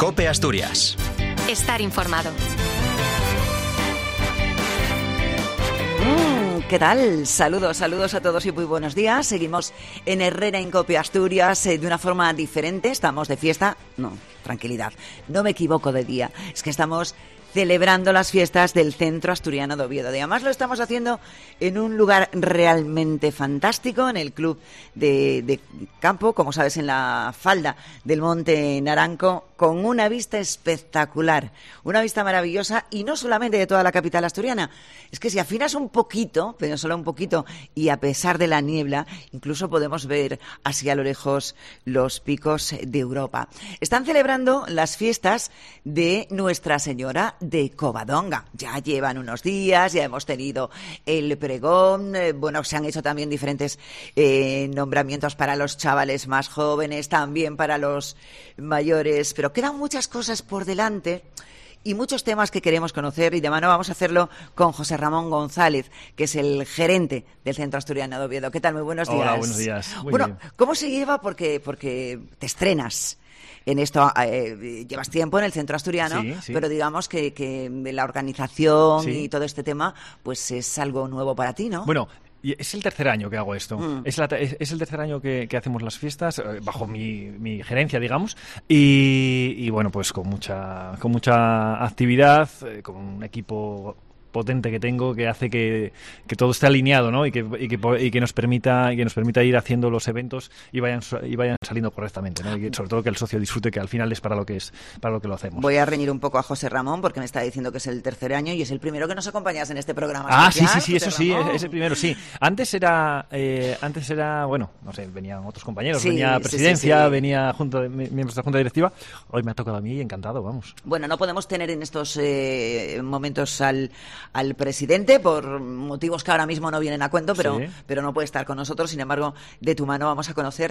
COPE Asturias. Estar informado. ¿Qué tal? Saludos a todos y muy buenos días. Seguimos en Herrera en COPE Asturias de una forma diferente. Estamos de fiesta. No, tranquilidad. No me equivoco de día. Es que estamos celebrando las fiestas del Centro Asturiano de Oviedo. Y además lo estamos haciendo en un lugar realmente fantástico, en el Club de Campo, como sabes, en la falda del Monte Naranco, con una vista espectacular, una vista maravillosa, y no solamente de toda la capital asturiana. Es que si afinas un poquito, pero solo un poquito, y a pesar de la niebla, incluso podemos ver hacia lo lejos los picos de Europa. Están celebrando las fiestas de Nuestra Señora de Covadonga. Ya llevan unos días, ya hemos tenido el pregón, se han hecho también diferentes nombramientos para los chavales más jóvenes, también para los mayores, pero quedan muchas cosas por delante y muchos temas que queremos conocer, y de mano vamos a hacerlo con José Ramón González, que es el gerente del Centro Asturiano de Oviedo. ¿Qué tal? Muy buenos días. Hola, buenos días. Muy bien. ¿Cómo se lleva? Porque te estrenas en esto, llevas tiempo en el Centro Asturiano, sí. pero digamos que la organización Sí. y todo este tema, pues es algo nuevo para ti, ¿no? Bueno, y es el tercer año que hago esto. Es el tercer año que hacemos las fiestas bajo mi gerencia, digamos, y bueno, pues con mucha actividad, con un equipo potente que tengo, que hace que todo esté alineado, ¿no? y que nos permita ir haciendo los eventos y vayan saliendo correctamente, ¿no? Y sobre todo que el socio disfrute, que al final es para lo que lo hacemos. Voy a reñir un poco a José Ramón porque me está diciendo que es el tercer año y es el primero que nos acompañas en este programa. Sí, eso sí, Ramón. es el primero, sí. Antes era, bueno, no sé, venían otros compañeros, Sí, venía presidencia, sí. venía miembros de la junta directiva. Hoy me ha tocado a mí y encantado, vamos. Bueno, no podemos tener en estos momentos al presidente por motivos que ahora mismo no vienen a cuento, pero no puede estar con nosotros. Sin embargo, de tu mano vamos a conocer.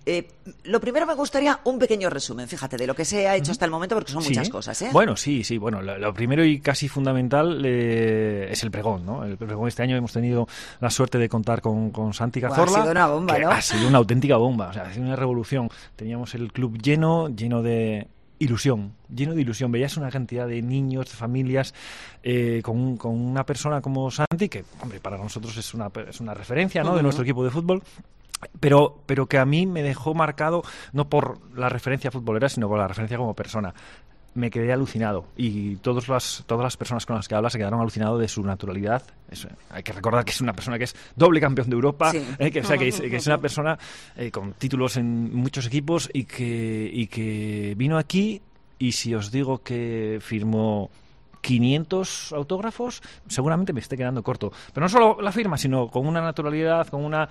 Lo primero me gustaría un pequeño resumen, fíjate, de lo que se ha hecho hasta el momento, porque son muchas cosas, ¿eh? Bueno, sí. Bueno, lo primero y casi fundamental es el pregón, ¿no? El pregón este año hemos tenido la suerte de contar con Santi Cazorla. Ha sido una bomba, ¿no? Ha sido una auténtica bomba, o sea, ha sido una revolución. Teníamos el club lleno de ilusión. Veías una cantidad de niños, de familias, con una persona como Santi, que, hombre, para nosotros es una referencia, ¿no? De nuestro equipo de fútbol. Pero que a mí me dejó marcado no por la referencia futbolera, sino por la referencia como persona. Me quedé alucinado, y todas las personas con las que hablas se quedaron alucinados de su naturalidad. Hay que recordar que es una persona que es doble campeón de Europa, sí. Que es una persona con títulos en muchos equipos y que vino aquí, y si os digo que firmó 500 autógrafos, seguramente me esté quedando corto. Pero no solo la firma, sino con una naturalidad, con una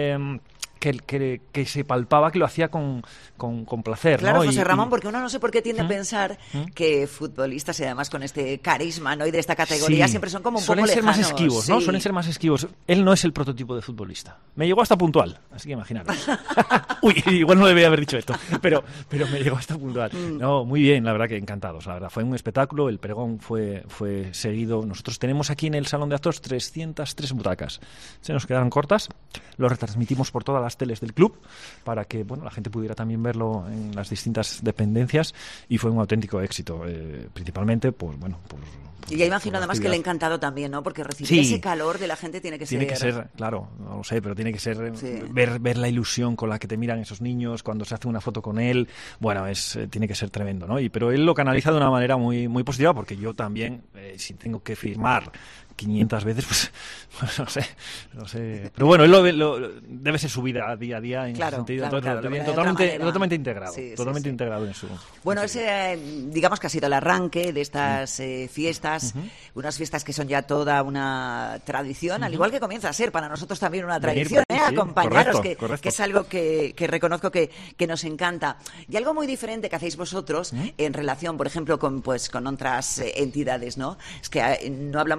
que se palpaba que lo hacía con placer. Claro, ¿no? José Ramón, porque uno no sé por qué tiende a pensar que futbolistas, y además con este carisma, ¿no? Y de esta categoría, siempre son como un poco lejanos. Suelen ser más esquivos, ¿no? Suelen ser más esquivos. Él no es el prototipo de futbolista. Me llegó hasta puntual, así que imaginaros. Uy, igual no debería haber dicho esto, pero me llegó hasta puntual. No, muy bien, la verdad que encantados. La verdad, fue un espectáculo, el pregón fue seguido. Nosotros tenemos aquí en el Salón de Actos 303 butacas. Se nos quedaron cortas. Lo retransmitimos por todas las teles del club para que, bueno, la gente pudiera también verlo en las distintas dependencias, y fue un auténtico éxito, principalmente por y ya imagino además que le ha encantado también, ¿no? Porque recibir ese calor de la gente tiene que ser, claro, no lo sé, pero tiene que ser ver la ilusión con la que te miran esos niños cuando se hace una foto con él. Bueno, tiene que ser tremendo, ¿no? Pero él lo canaliza de una manera muy, muy positiva, porque yo también, si tengo que firmar 500 veces, pues no sé. Pero bueno, él debe ser su vida día a día en ese sentido. Totalmente integrado. Totalmente integrado en su... Bueno, ese digamos que ha sido el arranque de estas fiestas, unas fiestas que son ya toda una tradición, al igual que comienza a ser para nosotros también una tradición, acompañaros, correcto. Que es algo que reconozco que nos encanta. Y algo muy diferente que hacéis vosotros en relación, por ejemplo, con otras entidades, ¿no? Es que no hablamos ni de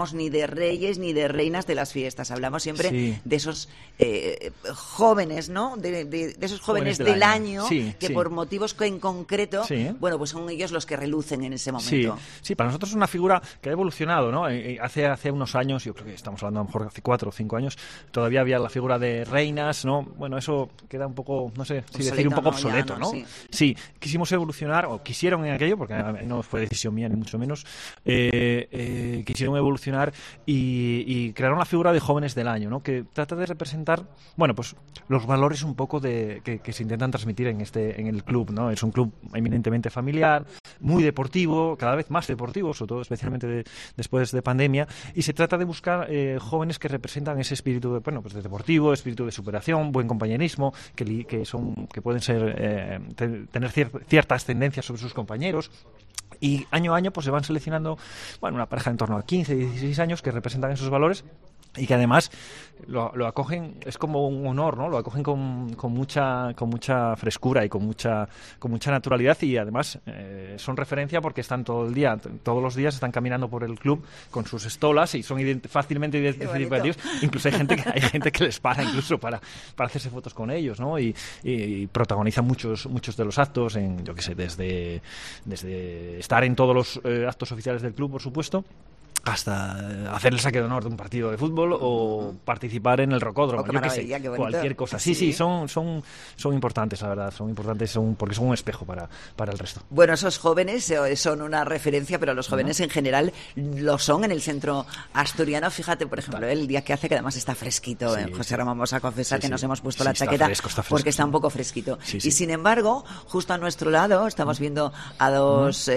de reyes ni de reinas de las fiestas. Hablamos siempre Sí. de esos jóvenes, ¿no? De esos jóvenes del año Sí, que sí. por motivos que en concreto, Sí. bueno, pues son ellos los que relucen en ese Sí, momento. sí, para nosotros es una figura que ha evolucionado, ¿no? Hace unos años, yo creo que estamos hablando a lo mejor hace 4 o 5 años, todavía había la figura de reinas, ¿no? Bueno, eso queda un poco, no sé si decir, un poco ¿no? Ya obsoleto, ¿no? Sí. Sí, quisimos evolucionar, o quisieron en aquello, porque no fue decisión mía ni mucho menos, quisieron evolucionar y crearon la figura de jóvenes del año, ¿no? Que trata de representar, bueno, pues los valores un poco que se intentan transmitir en el club, ¿no? Es un club eminentemente familiar, muy deportivo, cada vez más deportivo, sobre todo especialmente después de pandemia, y se trata de buscar jóvenes que representan ese espíritu de, bueno, pues de deportivo, espíritu de superación, buen compañerismo, que pueden ser tener ciertas tendencias sobre sus compañeros. Y año a año pues se van seleccionando, bueno, una pareja en torno a 15, 16 años que representan esos valores y que además lo acogen, es como un honor, ¿no? Lo acogen con mucha frescura y con mucha naturalidad, y además son referencia porque están todo el día, todos los días están caminando por el club con sus estolas y son fácilmente identificativos. Incluso hay gente que les para incluso para hacerse fotos con ellos, ¿no? Y protagonizan muchos de los actos, yo qué sé, desde estar en todos los actos oficiales del club, por supuesto, hasta hacer el saque de honor de un partido de fútbol o participar en el rocódromo, yo qué sé, cualquier cosa. Sí, son importantes, la verdad, son importantes porque son un espejo para el resto. Bueno, esos jóvenes son una referencia, pero los jóvenes en general lo son en el centro asturiano. Fíjate, por ejemplo, el día que hace, que además está fresquito, José Ramón, vamos a confesar que nos hemos puesto la chaqueta está fresco, porque está un poco fresquito. Y sin embargo, justo a nuestro lado estamos viendo a dos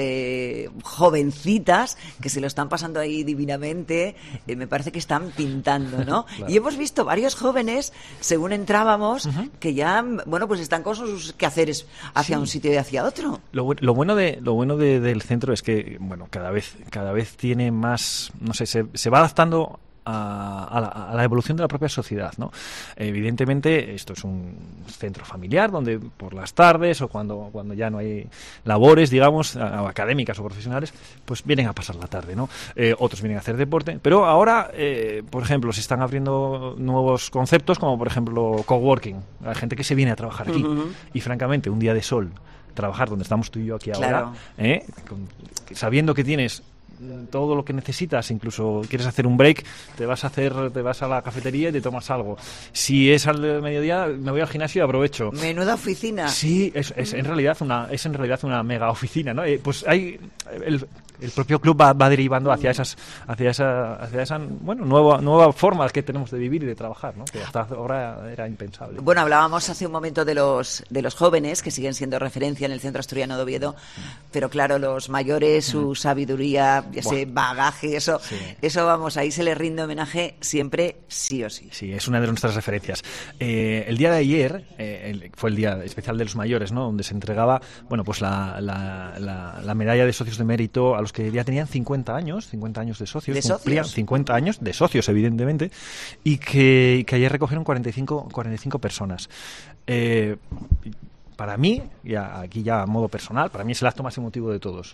jovencitas que se lo están pasando ahí divinamente, me parece que están pintando, ¿no? Claro. Y hemos visto varios jóvenes, según entrábamos, que ya, bueno, pues están con sus quehaceres hacia un sitio y hacia otro. Lo bueno del centro es que, bueno, cada vez tiene más, no sé, se va adaptando a la evolución de la propia sociedad, ¿no? Evidentemente, esto es un centro familiar donde por las tardes o cuando ya no hay labores, digamos, académicas o profesionales, pues vienen a pasar la tarde, ¿no? Otros vienen a hacer deporte, pero ahora, por ejemplo, se están abriendo nuevos conceptos, como por ejemplo coworking, la gente que se viene a trabajar aquí, y francamente, un día de sol, trabajar donde estamos tú y yo aquí ahora, sabiendo que tienes todo lo que necesitas, incluso quieres hacer un break, te vas a la cafetería y te tomas algo. Si es al mediodía, me voy al gimnasio y aprovecho. Menuda oficina. Sí, es en realidad una mega oficina, ¿no? Pues hay el propio club va derivando hacia esa bueno, nueva forma que tenemos de vivir y de trabajar, ¿no? Que hasta ahora era impensable. Bueno, hablábamos hace un momento de los jóvenes que siguen siendo referencia en el centro asturiano de Oviedo, pero claro, los mayores, su sabiduría, ese bagaje, eso vamos, ahí se les rinde homenaje siempre, sí o sí. Sí, es una de nuestras referencias. El día de ayer fue el día especial de los mayores, ¿no? Donde se entregaba, bueno, pues la medalla de socios de mérito a los que ya tenían 50 años de socios. ¿De socios? Cumplían 50 años de socios, evidentemente, y que ayer recogieron 45 personas. Para mí, aquí ya a modo personal, para mí es el acto más emotivo de todos.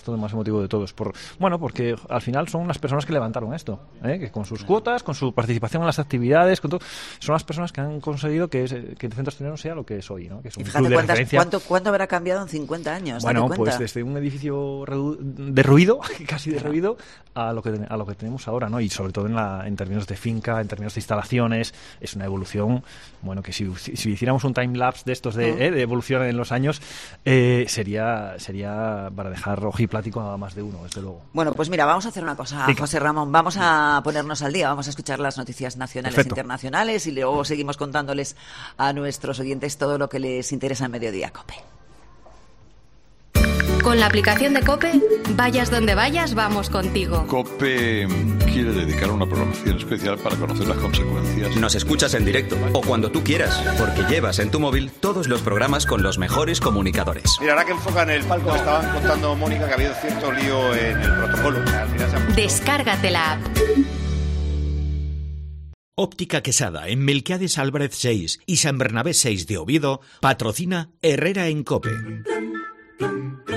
Porque al final son unas personas que levantaron esto, que con sus cuotas, con su participación en las actividades, con todo, son las personas que han conseguido que el centro asturiano sea lo que es hoy, ¿no? Que es un club de referencia. ¿Cuánto habrá cambiado en 50 años? Bueno, pues desde un edificio derruido, casi derruido, a lo que tenemos ahora, ¿no? Y sobre todo en términos de finca, en términos de instalaciones, es una evolución, bueno, que si hiciéramos un time-lapse de estos de evolución en los años, sería para dejar ojiplático a más de uno, desde luego. Bueno, pues mira, vamos a hacer una cosa, José Ramón, vamos a ponernos al día, vamos a escuchar las noticias nacionales e internacionales y luego seguimos contándoles a nuestros oyentes todo lo que les interesa en Mediodía COPE. Con la aplicación de COPE, vayas donde vayas, vamos contigo. COPE quiere dedicar una programación especial para conocer las consecuencias. Nos escuchas en directo o cuando tú quieras, porque llevas en tu móvil todos los programas con los mejores comunicadores. Mira, ahora que enfocan el palco, estaban contando, Mónica, que ha habido cierto lío en el protocolo. O sea, al final Descárgate la app. Óptica Quesada, en Melquiades Álvarez 6 y San Bernabé 6 de Oviedo, patrocina Herrera en COPE.